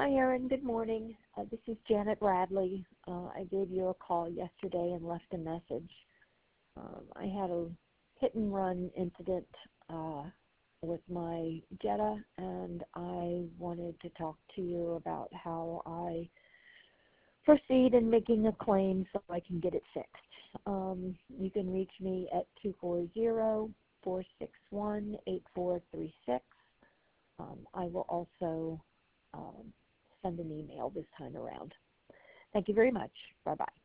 Hi, Erin. Good morning. This is Janet Bradley. I gave you a call yesterday and left a message. I had a hit-and-run incident with my Jetta, and I wanted to talk to you about how I proceed in making a claim so I can get it fixed. You can reach me at 240-461-8436. I will also send an email this time around. Thank you very much. Bye-bye.